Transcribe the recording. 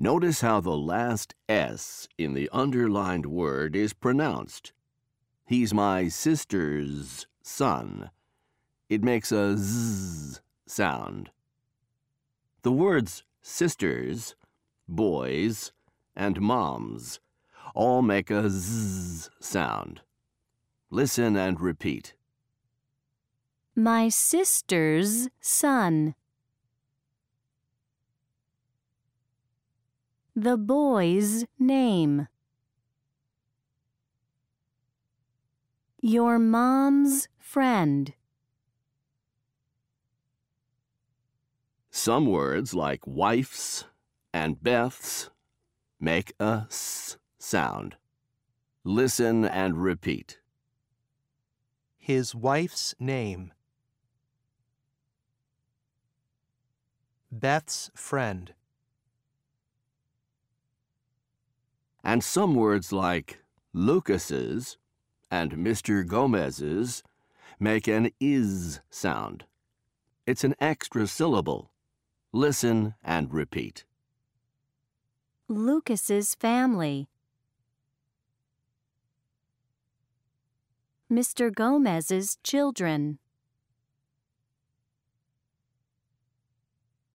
Notice how the last S in the underlined word is pronounced. He's my sister's son. It makes a Z sound. The words sisters, boys, and moms all make a Z sound. Listen and repeat. My sister's son. The boy's name. Your mom's friend. Some words like wife's and Beth's make a S sound. Listen and repeat. His wife's name. Beth's friend. And some words like Lucas's and Mr. Gomez's make an is sound. It's an extra syllable. Listen and repeat. Lucas's family. Mr. Gomez's children.